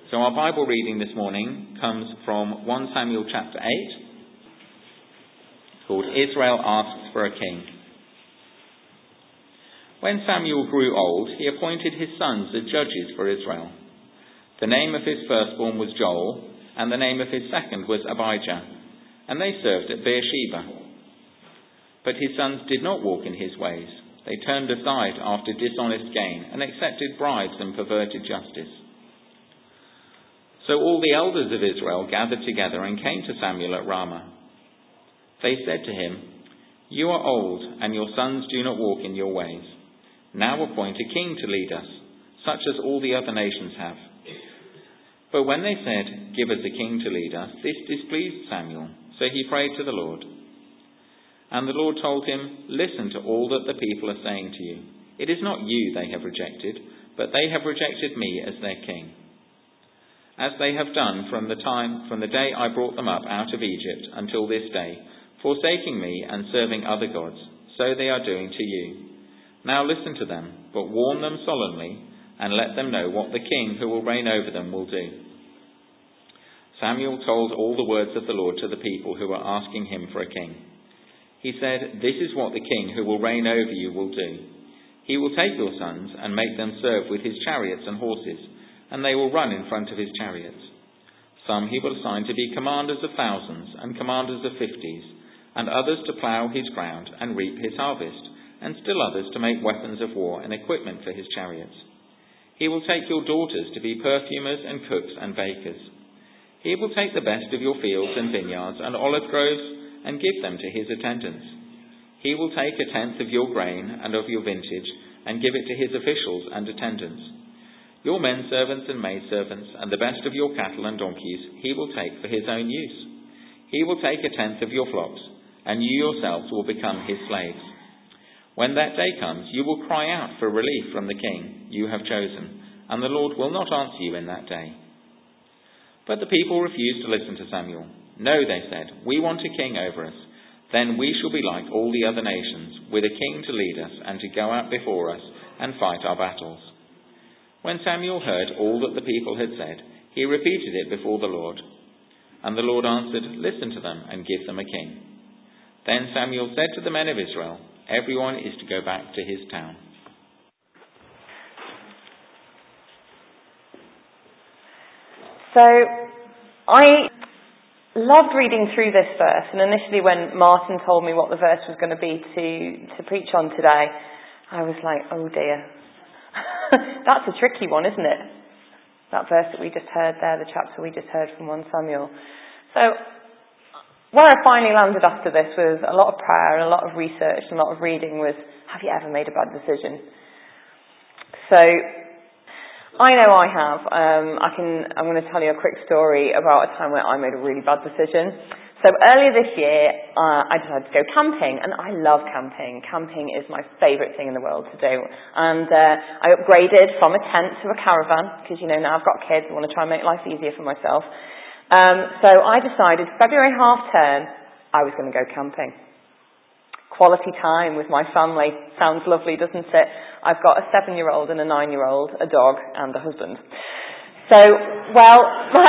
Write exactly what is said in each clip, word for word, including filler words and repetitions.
So our Bible reading this morning comes from First Samuel chapter eight, called Israel Asks for a King. When Samuel grew old, he appointed his sons as judges for Israel. The name of his firstborn was Joel, and the name of his second was Abijah, and they served at Beersheba. But his sons did not walk in his ways. They turned aside after dishonest gain, and accepted bribes and perverted justice. So all the elders of Israel gathered together and came to Samuel at Ramah. They said to him, "You are old, and your sons do not walk in your ways. Now appoint a king to lead us, such as all the other nations have." But when they said, "Give us a king to lead us," this displeased Samuel, so he prayed to the Lord. And the Lord told him, "Listen to all that the people are saying to you. It is not you they have rejected, but they have rejected me as their king. As they have done from the time, from the day I brought them up out of Egypt until this day, forsaking me and serving other gods, so they are doing to you. Now listen to them, but warn them solemnly, and let them know what the king who will reign over them will do." Samuel told all the words of the Lord to the people who were asking him for a king. He said, "This is what the king who will reign over you will do. He will take your sons and make them serve with his chariots and horses, and they will run in front of his chariots. Some he will assign to be commanders of thousands and commanders of fifties, and others to plough his ground and reap his harvest, and still others to make weapons of war and equipment for his chariots. He will take your daughters to be perfumers and cooks and bakers. He will take the best of your fields and vineyards and olive groves and give them to his attendants. He will take a tenth of your grain and of your vintage and give it to his officials and attendants. Your men servants and maidservants and the best of your cattle and donkeys he will take for his own use. He will take a tenth of your flocks, and you yourselves will become his slaves. When that day comes, you will cry out for relief from the king you have chosen, and the Lord will not answer you in that day." But the people refused to listen to Samuel. "No," they said, "we want a king over us. Then we shall be like all the other nations, with a king to lead us and to go out before us and fight our battles." When Samuel heard all that the people had said, he repeated it before the Lord. And the Lord answered, "Listen to them and give them a king." Then Samuel said to the men of Israel, "Everyone is to go back to his town." So, I loved reading through this verse, and initially when Martin told me what the verse was going to be to, to preach on today, I was like, oh dear. That's a tricky one, isn't it? That verse that we just heard there, the chapter we just heard from First Samuel. So, where I finally landed after this with a lot of prayer and a lot of research and a lot of reading was, have you ever made a bad decision? So, I know I have. Um, I can, I'm going to tell you a quick story about a time where I made a really bad decision. So earlier this year, uh, I decided to go camping, and I love camping. Camping is my favourite thing in the world to do. And uh, I upgraded from a tent to a caravan, because, you know, now I've got kids, I want to try and make life easier for myself. Um, so I decided February half term, I was going to go camping. Quality time with my family. Sounds lovely, doesn't it? I've got a seven-year-old and a nine-year-old, a dog, and a husband. So, well, my...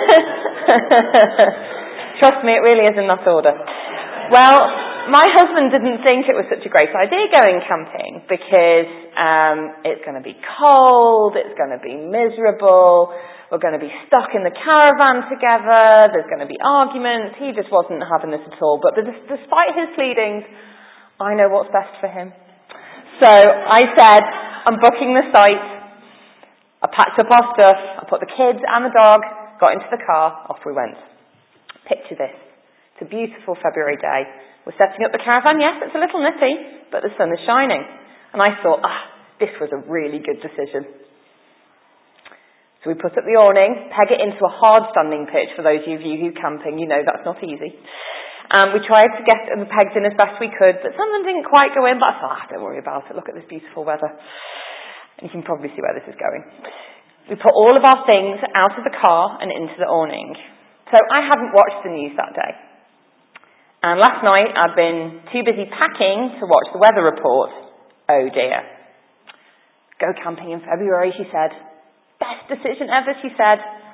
Trust me, it really is in that order. Well, my husband didn't think it was such a great idea going camping because um, it's going to be cold, it's going to be miserable, we're going to be stuck in the caravan together, there's going to be arguments. He just wasn't having this at all. But despite his pleadings, I know what's best for him. So I said, I'm booking the site. I packed up our stuff, I put the kids and the dog, got into the car, off we went. Picture this. It's a beautiful February day. We're setting up the caravan. Yes, it's a little nippy, but the sun is shining. And I thought, ah, this was a really good decision. So we put up the awning, peg it into a hard standing pitch. For those of you who camping, you know that's not easy. Um, we tried to get the pegs in as best we could, but some of them didn't quite go in. But I thought, ah, don't worry about it. Look at this beautiful weather. And you can probably see where this is going. We put all of our things out of the car and into the awning. So I hadn't watched the news that day. And last night I'd been too busy packing to watch the weather report. Oh dear. Go camping in February, she said. Best decision ever, she said.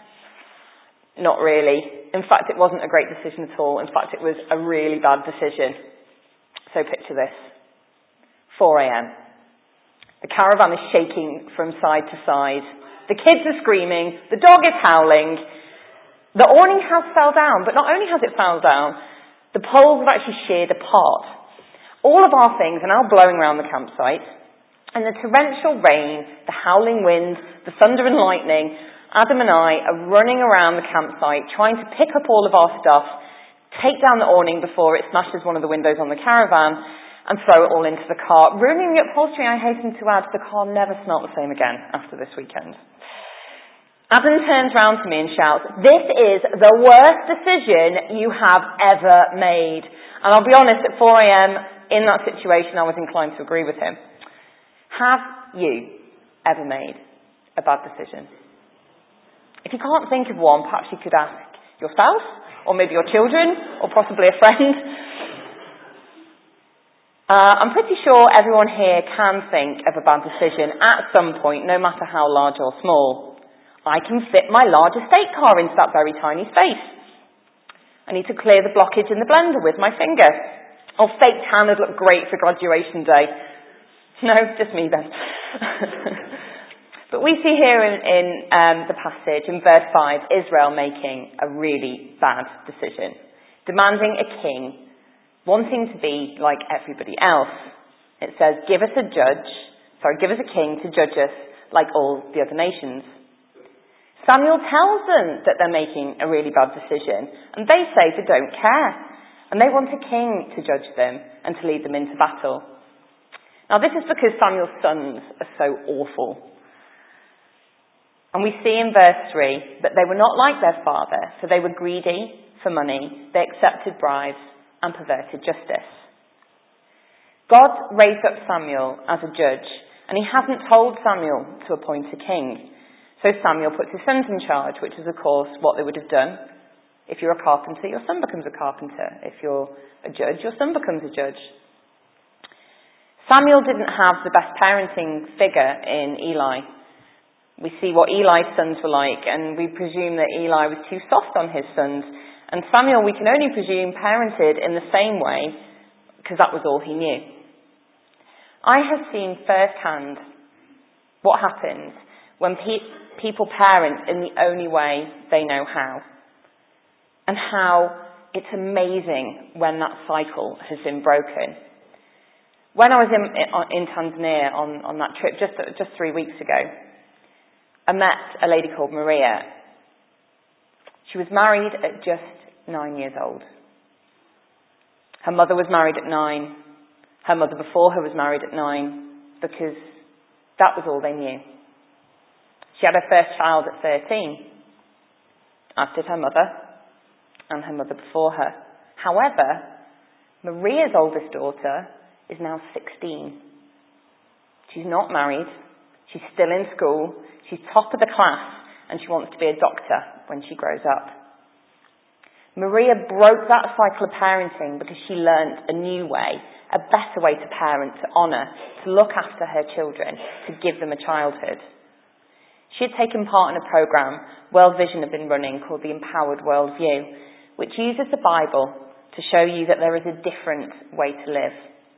Not really. In fact, it wasn't a great decision at all. In fact, it was a really bad decision. So picture this. four a.m. The caravan is shaking from side to side. The kids are screaming. The dog is howling. The awning has fell down, but not only has it fell down, the poles have actually sheared apart. All of our things are now blowing around the campsite, and the torrential rain, the howling wind, the thunder and lightning, Adam and I are running around the campsite trying to pick up all of our stuff, take down the awning before it smashes one of the windows on the caravan, and throw it all into the car. Ruining the upholstery, I hasten to add, the car never smelt the same again after this weekend. Adam turns round to me and shouts, "This is the worst decision you have ever made." And I'll be honest, at four a.m, in that situation, I was inclined to agree with him. Have you ever made a bad decision? If you can't think of one, perhaps you could ask your spouse, or maybe your children, or possibly a friend. Uh, I'm pretty sure everyone here can think of a bad decision at some point, no matter how large or small. I can fit my large estate car into that very tiny space. I need to clear the blockage in the blender with my finger. Or fake tan would look great for graduation day. No, just me then. But we see here in, in um, the passage, in verse five, Israel making a really bad decision. Demanding a king, wanting to be like everybody else. It says, give us a judge, sorry, give us a king to judge us like all the other nations. Samuel tells them that they're making a really bad decision, and they say they don't care, and they want a king to judge them and to lead them into battle. Now this is because Samuel's sons are so awful. And we see in verse three that they were not like their father, for they were greedy for money, they accepted bribes and perverted justice. God raised up Samuel as a judge, and he hasn't told Samuel to appoint a king. So Samuel puts his sons in charge, which is of course what they would have done. If you're a carpenter, your son becomes a carpenter. If you're a judge, your son becomes a judge. Samuel didn't have the best parenting figure in Eli. We see what Eli's sons were like, and we presume that Eli was too soft on his sons. And Samuel, we can only presume, parented in the same way, because that was all he knew. I have seen firsthand what happens when pe- people parent in the only way they know how. And how it's amazing when that cycle has been broken. When I was in, in Tanzania on, on that trip just, just three weeks ago, I met a lady called Maria. She was married at just nine years old. Her mother was married at nine. Her mother before her was married at nine, because that was all they knew. She had her first child at thirteen, as did her mother and her mother before her. However, Maria's oldest daughter is now sixteen. She's not married. She's still in school. She's top of the class, and she wants to be a doctor when she grows up. Maria broke that cycle of parenting because she learnt a new way, a better way to parent, to honour, to look after her children, to give them a childhood. She had taken part in a programme World Vision had been running called the Empowered World View, which uses the Bible to show you that there is a different way to live.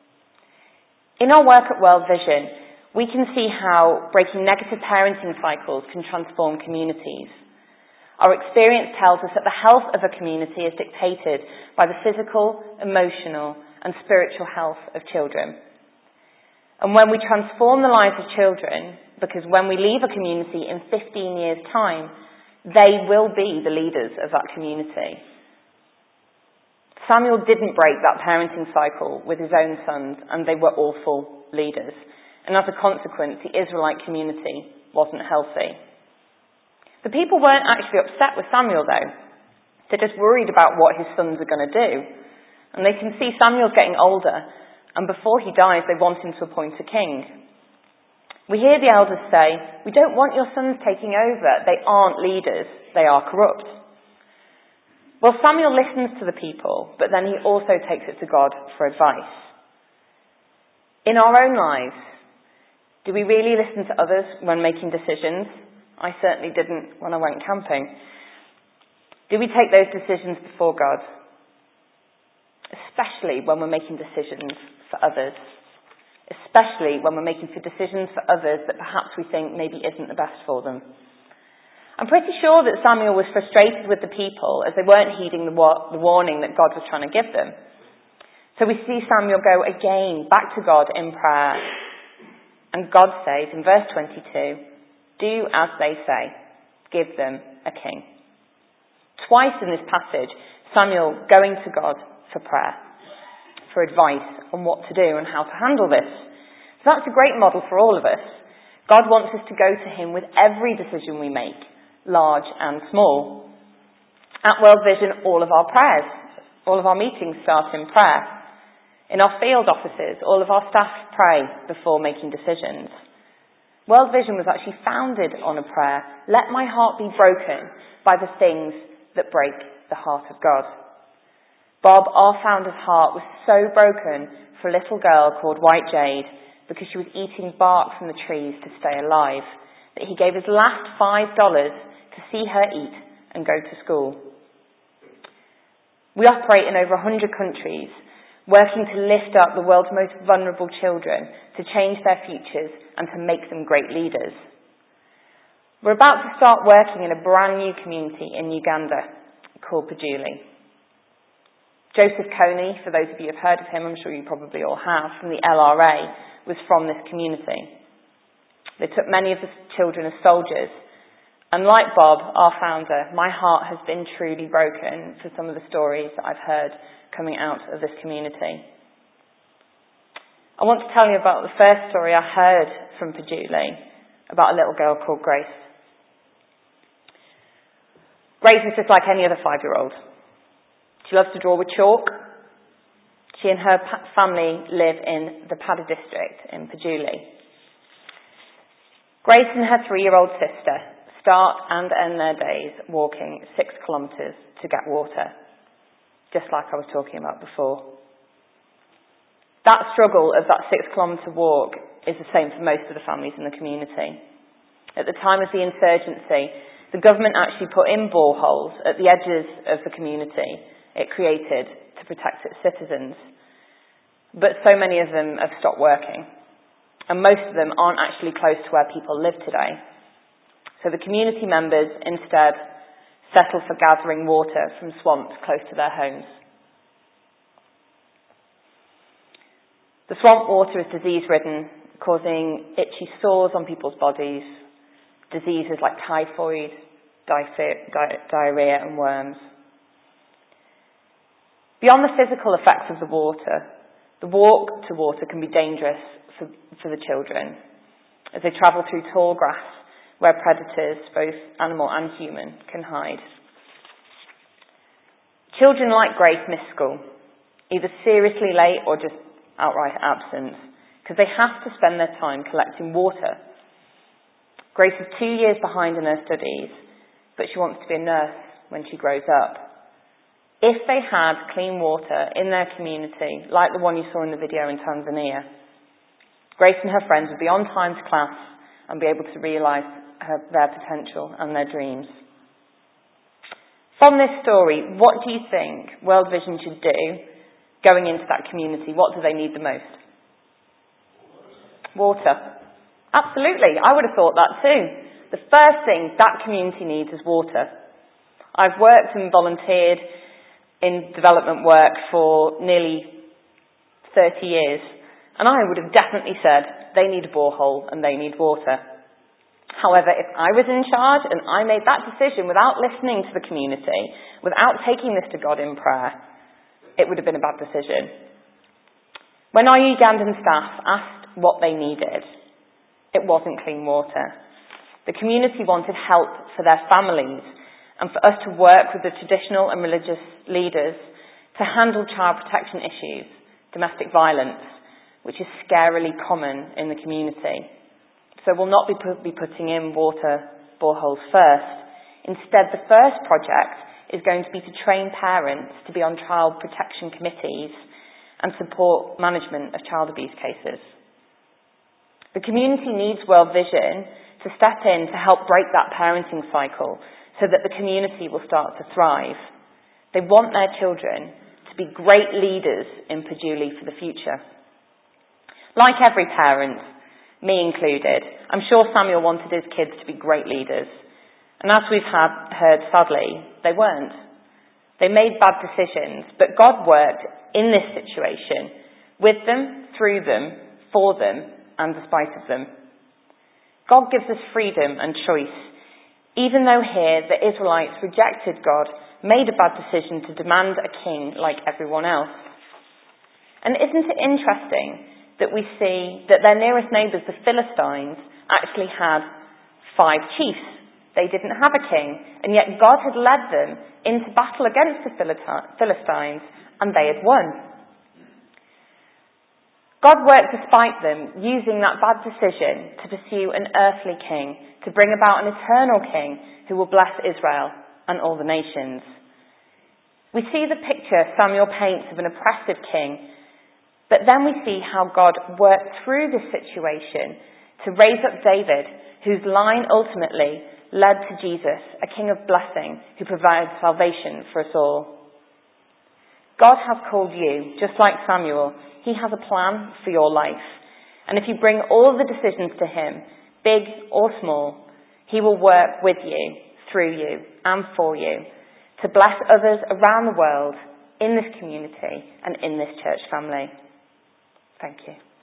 In our work at World Vision, we can see how breaking negative parenting cycles can transform communities. Our experience tells us that the health of a community is dictated by the physical, emotional, and spiritual health of children. And when we transform the lives of children, because when we leave a community in fifteen years' time, they will be the leaders of that community. Samuel didn't break that parenting cycle with his own sons, and they were awful leaders. And as a consequence, the Israelite community wasn't healthy. The people weren't actually upset with Samuel, though. They're just worried about what his sons are going to do. And they can see Samuel's getting older, and before he dies, they want him to appoint a king. We hear the elders say, "We don't want your sons taking over. They aren't leaders. They are corrupt." Well, Samuel listens to the people, but then he also takes it to God for advice. In our own lives, do we really listen to others when making decisions? I certainly didn't when I went camping. Do we take those decisions before God? Especially when we're making decisions for others. Especially when we're making for decisions for others that perhaps we think maybe isn't the best for them. I'm pretty sure that Samuel was frustrated with the people as they weren't heeding the, wa- the warning that God was trying to give them. So we see Samuel go again back to God in prayer. And God says in verse twenty-two, do as they say, give them a king. Twice in this passage, Samuel going to God for prayer, for advice on what to do and how to handle this. So that's a great model for all of us. God wants us to go to him with every decision we make, large and small. At World Vision, all of our prayers, all of our meetings start in prayer. In our field offices, all of our staff pray before making decisions. World Vision was actually founded on a prayer, let my heart be broken by the things that break the heart of God. Bob, our founder's heart, was so broken for a little girl called White Jade because she was eating bark from the trees to stay alive, that he gave his last five dollars to see her eat and go to school. We operate in over one hundred countries, working to lift up the world's most vulnerable children, to change their futures and to make them great leaders. We're about to start working in a brand new community in Uganda called Pajuli. Joseph Kony, for those of you who have heard of him, I'm sure you probably all have, from the L R A, was from this community. They took many of the children as soldiers. And like Bob, our founder, my heart has been truly broken for some of the stories that I've heard coming out of this community. I want to tell you about the first story I heard from Pajuli, about a little girl called Grace. Grace is just like any other five-year-old. She loves to draw with chalk. She and her pa- family live in the Pada district in Pajuli. Grace and her three-year-old sister start and end their days walking six kilometres to get water, just like I was talking about before. That struggle of that six-kilometre walk is the same for most of the families in the community. At the time of the insurgency, the government actually put in boreholes at the edges of the community it created to protect its citizens. But so many of them have stopped working, and most of them aren't actually close to where people live today. So the community members instead settle for gathering water from swamps close to their homes. The swamp water is disease-ridden, causing itchy sores on people's bodies, diseases like typhoid, di- di- diarrhea and worms. Beyond the physical effects of the water, the walk to water can be dangerous for, for the children as they travel through tall grass where predators, both animal and human, can hide. Children like Grace miss school, either seriously late or just outright absent, because they have to spend their time collecting water. Grace is two years behind in her studies, but she wants to be a nurse when she grows up. If they had clean water in their community, like the one you saw in the video in Tanzania, Grace and her friends would be on time to class and be able to realise her, their potential and their dreams. From this story, what do you think World Vision should do going into that community? What do they need the most? Water. Absolutely. I would have thought that too. The first thing that community needs is water. I've worked and volunteered in development work for nearly thirty years, and I would have definitely said they need a borehole and they need water. However, if I was in charge and I made that decision without listening to the community, without taking this to God in prayer, it would have been a bad decision. When our Ugandan staff asked what they needed, it wasn't clean water. The community wanted help for their families and for us to work with the traditional and religious leaders to handle child protection issues, domestic violence, which is scarily common in the community. So we'll not be, put, be putting in water boreholes first. Instead, the first project is going to be to train parents to be on child protection committees and support management of child abuse cases. The community needs World Vision to step in to help break that parenting cycle so that the community will start to thrive. They want their children to be great leaders in Peduli for the future. Like every parent, me included, I'm sure Samuel wanted his kids to be great leaders. And as we've had, heard, sadly, they weren't. They made bad decisions, but God worked in this situation with them, through them, for them, and despite of them. God gives us freedom and choice, even though here the Israelites rejected God, made a bad decision to demand a king like everyone else. And isn't it interesting that we see that their nearest neighbours, the Philistines, actually had five chiefs? They didn't have a king, and yet God had led them into battle against the Philistines, and they had won. God worked despite them, using that bad decision to pursue an earthly king, to bring about an eternal king who will bless Israel and all the nations. We see the picture Samuel paints of an oppressive king, but then we see how God worked through this situation to raise up David, whose line ultimately led to Jesus, a king of blessing who provides salvation for us all. God has called you, just like Samuel. He has a plan for your life. And if you bring all the decisions to him, big or small, he will work with you, through you, and for you, to bless others around the world, in this community, and in this church family. Thank you.